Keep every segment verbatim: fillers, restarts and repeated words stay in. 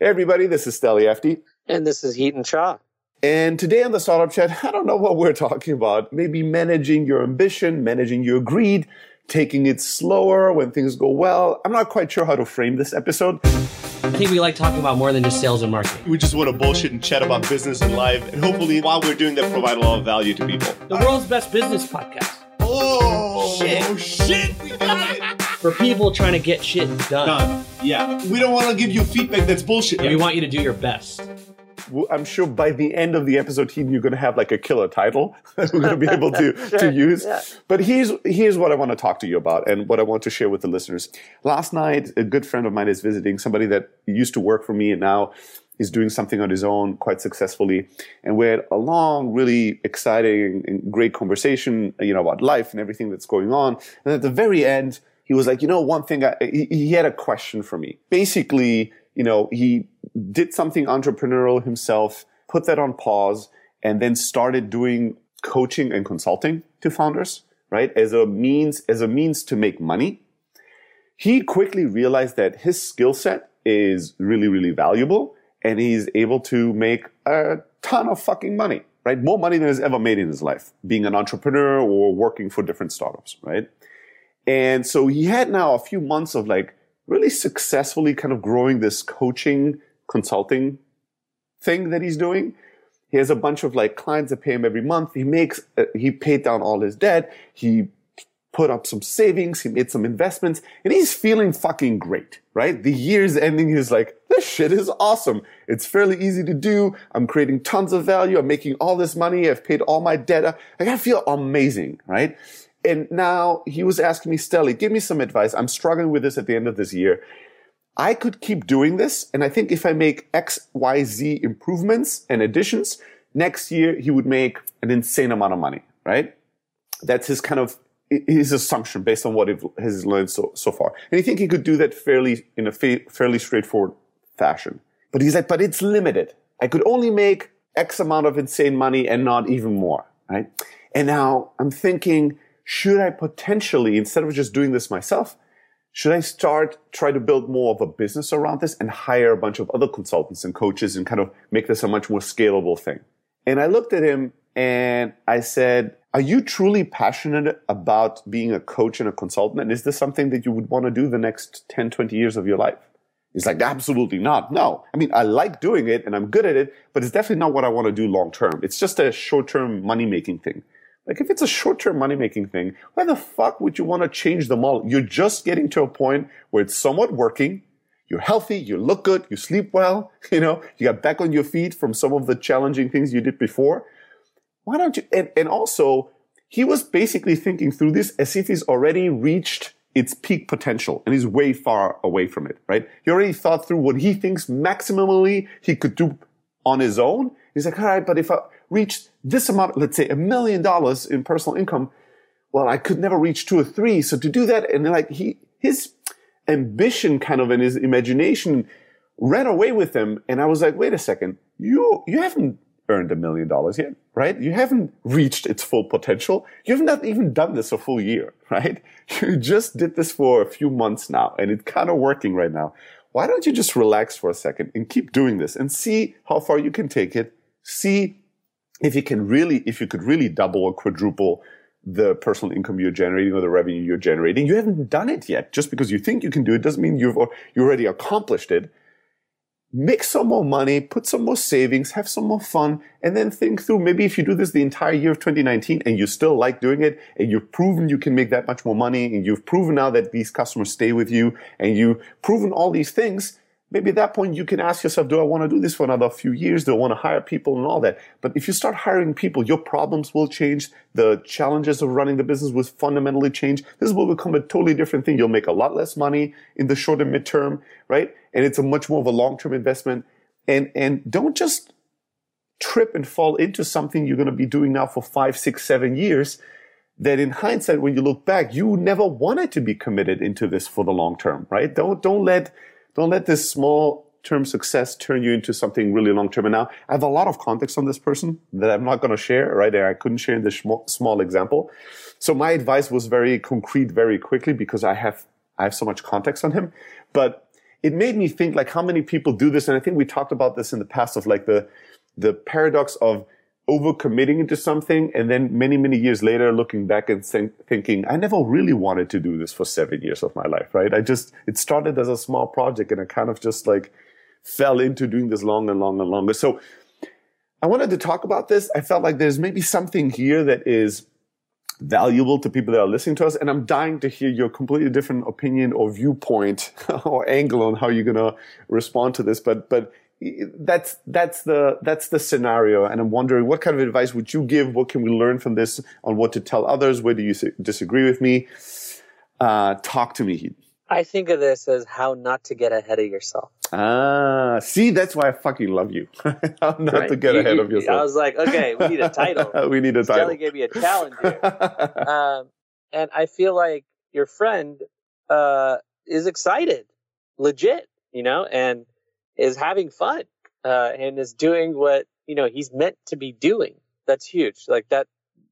Hey everybody, this is Steli Efti. And this is Heaton Shah. And today on the Startup Chat, I don't know what we're talking about. Maybe managing your ambition, managing your greed, taking it slower when things go well. I'm not quite sure how to frame this episode. I think we like talking about more than just sales and marketing. We just want to bullshit and chat about business and life. And hopefully, while we're doing that, provide a lot of value to people. The world's best business podcast. Oh, shit. Oh, shit. We got it. For people trying to get shit done. Done. Yeah. We don't want to give you feedback that's bullshit. Yeah, we want you to do your best. I'm sure by the end of the episode, Heaton, you're going to have like a killer title that we're going to be able to, sure, to use. Yeah. But here's, here's what I want to talk to you about and what I want to share with the listeners. Last night, a good friend of mine is visiting somebody that used to work for me and now is doing something on his own quite successfully. And we had a long, really exciting and great conversation, you know, about life and everything that's going on. And at the very end, he was like, you know, one thing, I, he, he had a question for me. Basically, you know, he did something entrepreneurial himself, put that on pause, and then started doing coaching and consulting to founders, right? As a means, as a means to make money. He quickly realized that his skill set is really, really valuable, and he's able to make a ton of fucking money, right? More money than he's ever made in his life, being an entrepreneur or working for different startups, right? And so he had now a few months of like really successfully kind of growing this coaching consulting thing that he's doing. He has a bunch of like clients that pay him every month. He makes, uh, he paid down all his debt. He put up some savings. He made some investments and he's feeling fucking great, right? The year's ending. He's like, this shit is awesome. It's fairly easy to do. I'm creating tons of value. I'm making all this money. I've paid all my debt. Like, I feel amazing, right? And now he was asking me, Steli, give me some advice. I'm struggling with this at the end of this year. I could keep doing this. And I think if I make X, Y, Z improvements and additions, next year he would make an insane amount of money, right? That's his kind of, his assumption based on what he has learned so, so far. And I think he could do that fairly, in a fa- fairly straightforward fashion. But he's like, but it's limited. I could only make X amount of insane money and not even more, right? And now I'm thinking, should I potentially, instead of just doing this myself, should I start, try to build more of a business around this and hire a bunch of other consultants and coaches and kind of make this a much more scalable thing? And I looked at him and I said, are you truly passionate about being a coach and a consultant? And is this something that you would want to do the next ten, twenty years of your life? He's like, absolutely not. No. I mean, I like doing it and I'm good at it, but it's definitely not what I want to do long term. It's just a short-term money-making thing. Like, if it's a short-term money-making thing, why the fuck would you want to change the model? You're just getting to a point where it's somewhat working. You're healthy. You look good. You sleep well. You know, you got back on your feet from some of the challenging things you did before. Why don't you? And, and also, he was basically thinking through this as if he's already reached its peak potential and he's way far away from it, right? He already thought through what he thinks maximally he could do on his own. He's like, all right, but if I reach this amount, let's say a million dollars in personal income, well, I could never reach two or three. So to do that, and like he, his ambition kind of and his imagination ran away with him. And I was like, wait a second, you, you haven't earned a million dollars yet, right? You haven't reached its full potential. You've not even done this a full year, right? You just did this for a few months now and it's kind of working right now. Why don't you just relax for a second and keep doing this and see how far you can take it? See if you can really, if you could really double or quadruple the personal income you're generating or the revenue you're generating. You haven't done it yet. Just because you think you can do it doesn't mean you've you already accomplished it. Make some more money, put some more savings, have some more fun, and then think through, maybe if you do this the entire year of twenty nineteen and you still like doing it, and you've proven you can make that much more money, and you've proven now that these customers stay with you, and you've proven all these things, maybe at that point you can ask yourself, do I want to do this for another few years? Do I want to hire people and all that? But if you start hiring people, your problems will change. The challenges of running the business will fundamentally change. This will become a totally different thing. You'll make a lot less money in the short and midterm, right? And it's a much more of a long-term investment. And, and don't just trip and fall into something you're going to be doing now for five, six, seven years that in hindsight, when you look back, you never wanted to be committed into this for the long term, right? Don't, don't let, don't let this small term success turn you into something really long term. And now I have a lot of context on this person that I'm not going to share, right? I couldn't share in this small, small example. So my advice was very concrete, very quickly, because I have, I have so much context on him. But it made me think like how many people do this. And I think we talked about this in the past of like the, the paradox of overcommitting into something. And then many, many years later, looking back and think, thinking, I never really wanted to do this for seven years of my life, right? I just, it started as a small project and I kind of just like fell into doing this longer and longer and longer. So I wanted to talk about this. I felt like there's maybe something here that is valuable to people that are listening to us. And I'm dying to hear your completely different opinion or viewpoint or angle on how you're going to respond to this. But, but that's, that's the, that's the scenario. And I'm wondering, what kind of advice would you give? What can we learn from this on what to tell others? Where do you disagree with me? Uh, talk to me, Heath. I think of this as how not to get ahead of yourself. Ah, see, that's why I fucking love you. How not right? to get you, ahead you, of yourself. I was like, okay, we need a title. we need a title. Stelly gave me a challenge here. um, and I feel like your friend uh, is excited, legit, you know, and is having fun uh, and is doing what, you know, he's meant to be doing. That's huge. Like that,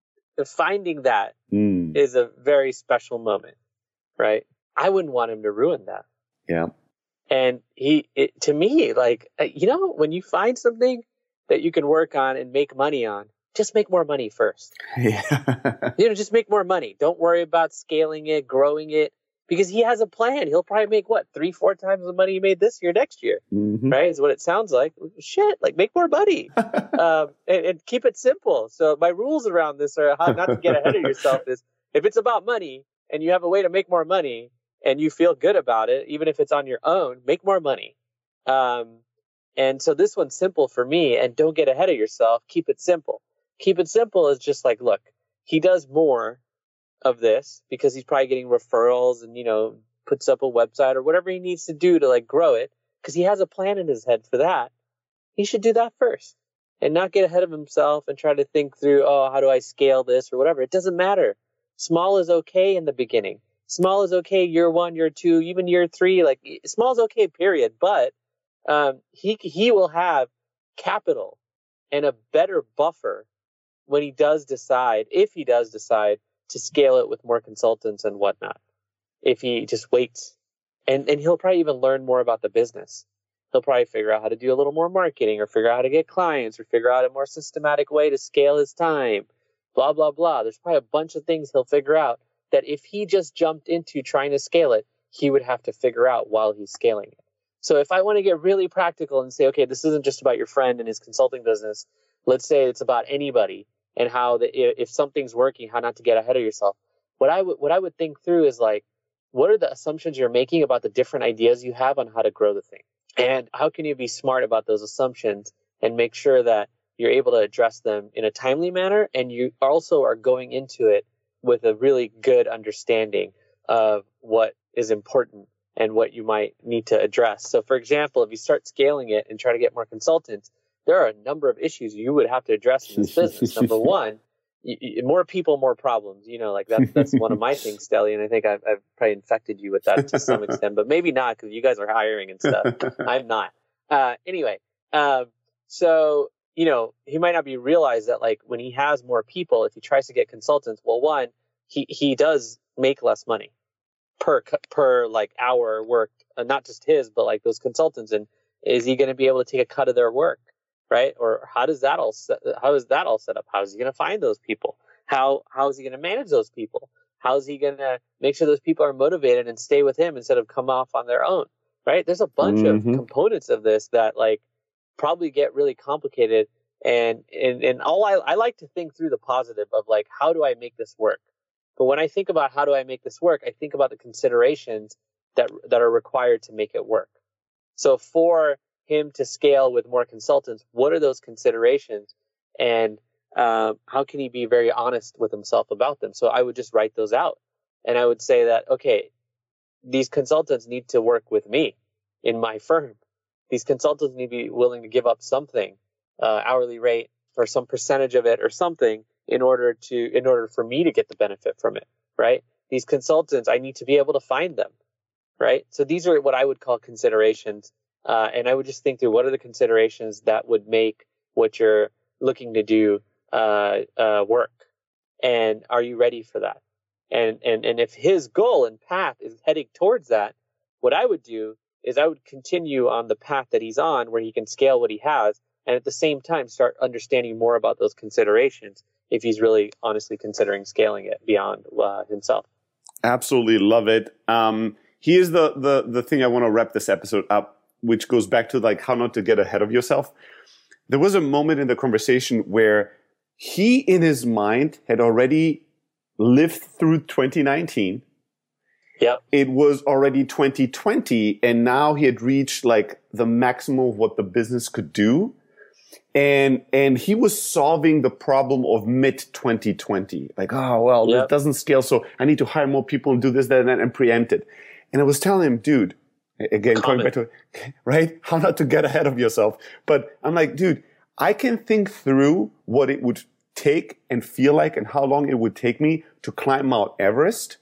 finding that mm. is a very special moment, right? I wouldn't want him to ruin that. Yeah. And he, it, to me, like, you know, when you find something that you can work on and make money on, just make more money first. Yeah. You know, just make more money. Don't worry about scaling it, growing it, because he has a plan. He'll probably make what, three, four times the money he made this year, next year, mm-hmm. right? Is what it sounds like. Shit, like make more money um, and, and keep it simple. So my rules around this are how not to get ahead of yourself is if it's about money and you have a way to make more money, and you feel good about it, even if it's on your own, make more money. Um, and so this one's simple for me, and don't get ahead of yourself. Keep it simple. Keep it simple is just like, look, he does more of this because he's probably getting referrals and, you know, puts up a website or whatever he needs to do to like grow it because he has a plan in his head for that. He should do that first and not get ahead of himself and try to think through, oh, how do I scale this or whatever. It doesn't matter. Small is okay in the beginning. Small is okay year one, year two, even year three. Like small is okay, period. But um, he he will have capital and a better buffer when he does decide, if he does decide to scale it with more consultants and whatnot. If he just waits, and and he'll probably even learn more about the business. He'll probably figure out how to do a little more marketing, or figure out how to get clients, or figure out a more systematic way to scale his time. Blah blah blah. There's probably a bunch of things he'll figure out that if he just jumped into trying to scale it, he would have to figure out while he's scaling it. So if I want to get really practical and say, okay, this isn't just about your friend and his consulting business. Let's say it's about anybody and how the, if something's working, how not to get ahead of yourself. What I would what I would think through is like, what are the assumptions you're making about the different ideas you have on how to grow the thing? And how can you be smart about those assumptions and make sure that you're able to address them in a timely manner, and you also are going into it with a really good understanding of what is important and what you might need to address. So for example, if you start scaling it and try to get more consultants, there are a number of issues you would have to address in this business. Number one, you, you, more people, more problems. You know, like that, that's one of my things, Stelly, and I think I've, I've probably infected you with that to some extent, but maybe not because you guys are hiring and stuff. I'm not. Uh, anyway, um, so you know, he might not be realized that like when he has more people, if he tries to get consultants, well, one, he, he does make less money per, per like hour worked, uh, not just his, but like those consultants. And is he going to be able to take a cut of their work? Right. Or how does that all set, how is that all set up? How is he going to find those people? How, how is he going to manage those people? How is he going to make sure those people are motivated and stay with him instead of come off on their own? Right. There's a bunch mm-hmm. of components of this that like, probably get really complicated, and and, and all I, I like to think through the positive of like, how do I make this work? But when I think about how do I make this work, I think about the considerations that that are required to make it work. So for him to scale with more consultants, what are those considerations, and um, how can he be very honest with himself about them? So I would just write those out, and I would say that, okay, these consultants need to work with me in my firm. These consultants need to be willing to give up something, uh, hourly rate or some percentage of it or something in order to, in order for me to get the benefit from it, right? These consultants, I need to be able to find them, right? So these are what I would call considerations. Uh, and I would just think through what are the considerations that would make what you're looking to do uh, uh, work. And are you ready for that? And, and, and if his goal and path is heading towards that, what I would do is I would continue on the path that he's on where he can scale what he has and at the same time start understanding more about those considerations if he's really honestly considering scaling it beyond uh, himself. Absolutely love it. Um, here's the, the, the thing I want to wrap this episode up, which goes back to like how not to get ahead of yourself. There was a moment in the conversation where he in his mind had already lived through twenty nineteen. Yeah. It was already twenty twenty, and now he had reached like the maximum of what the business could do. And, and he was solving the problem of mid twenty twenty. Like, oh, well, yep. It doesn't scale. So I need to hire more people and do this, that, and that, and preempt it. And I was telling him, dude, again, Comment. going back to, right? How not to get ahead of yourself. But I'm like, dude, I can think through what it would take and feel like and how long it would take me to climb Mount Everest.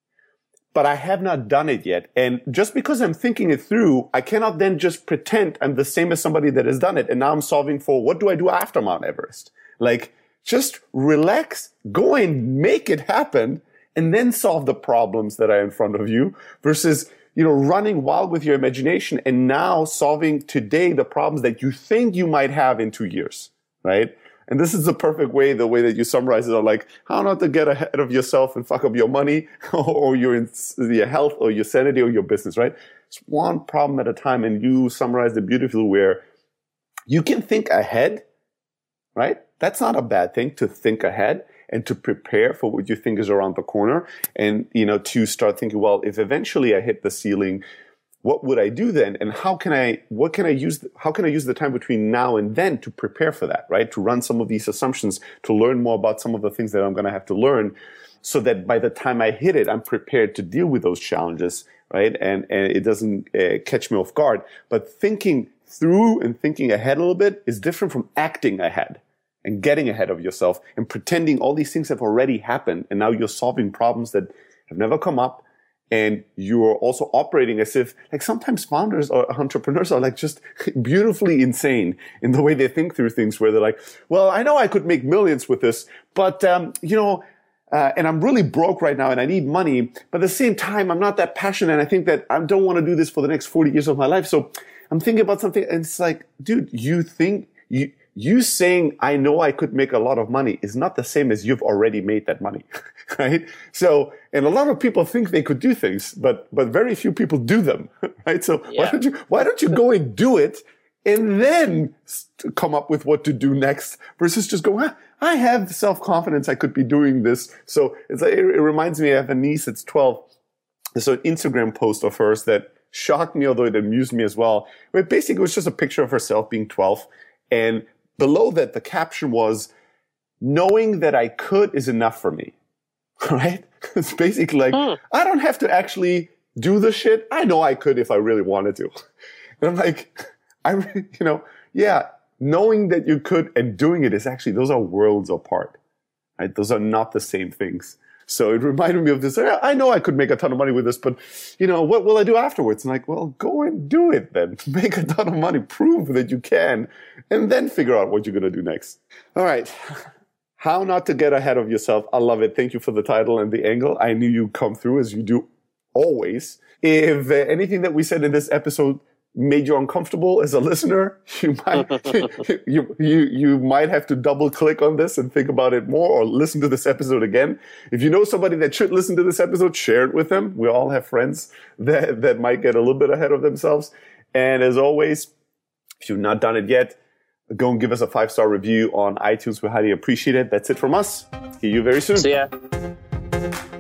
But I have not done it yet. And just because I'm thinking it through, I cannot then just pretend I'm the same as somebody that has done it. And now I'm solving for what do I do after Mount Everest? Like, just relax, go and make it happen, and then solve the problems that are in front of you versus, you know, running wild with your imagination and now solving today the problems that you think you might have in two years, right? And this is the perfect way, the way that you summarize it, are like how not to get ahead of yourself and fuck up your money or your, your health or your sanity or your business, right? It's one problem at a time. And you summarized it beautifully where you can think ahead, right? That's not a bad thing to think ahead and to prepare for what you think is around the corner. And, you know, to start thinking, well, if eventually I hit the ceiling, what would I do then? And how can I, what can I use, how can I use the time between now and then to prepare for that, right? To run some of these assumptions, to learn more about some of the things that I'm going to have to learn so that by the time I hit it, I'm prepared to deal with those challenges, right? And, and it doesn't uh, catch me off guard. But thinking through and thinking ahead a little bit is different from acting ahead and getting ahead of yourself and pretending all these things have already happened. And now you're solving problems that have never come up. And you're also operating as if, like, sometimes founders or entrepreneurs are like just beautifully insane in the way they think through things, where they're like, well, I know I could make millions with this, but, um, you know, uh, and I'm really broke right now and I need money, but at the same time, I'm not that passionate. And I think that I don't want to do this for the next forty years of my life. So I'm thinking about something, and it's like, dude, you think you, you saying, I know I could make a lot of money is not the same as you've already made that money, right? So, and a lot of people think they could do things, but, but very few people do them, right? So yeah. why don't you, why don't you go and do it and then come up with what to do next versus just go, ah, I have self-confidence. I could be doing this. So it's, it, it reminds me, I have a niece that's twelve. There's an Instagram post of hers that shocked me, although it amused me as well, where basically it was just a picture of herself being twelve. And below that, the caption was, knowing that I could is enough for me, right? It's basically like, mm. I don't have to actually do the shit. I know I could if I really wanted to. And I'm like, I, you know, yeah, knowing that you could and doing it is actually, those are worlds apart, right? Those are not the same things. So it reminded me of this. I know I could make a ton of money with this, but, you know, what will I do afterwards? And like, well, go and do it then. Make a ton of money, prove that you can, and then figure out what you're going to do next. All right. How not to get ahead of yourself. I love it. Thank you for the title and the angle. I knew you'd come through, as you do always. If uh, anything that we said in this episode made you uncomfortable as a listener, you might you, you you might have to double click on this and think about it more, or listen to this episode again. If you know somebody that should listen to this episode, share it with them. We all have friends that that might get a little bit ahead of themselves. And as always, if you've not done it yet, go and give us a five-star review on iTunes. We highly appreciate it. That's it from us. See you very soon. See ya.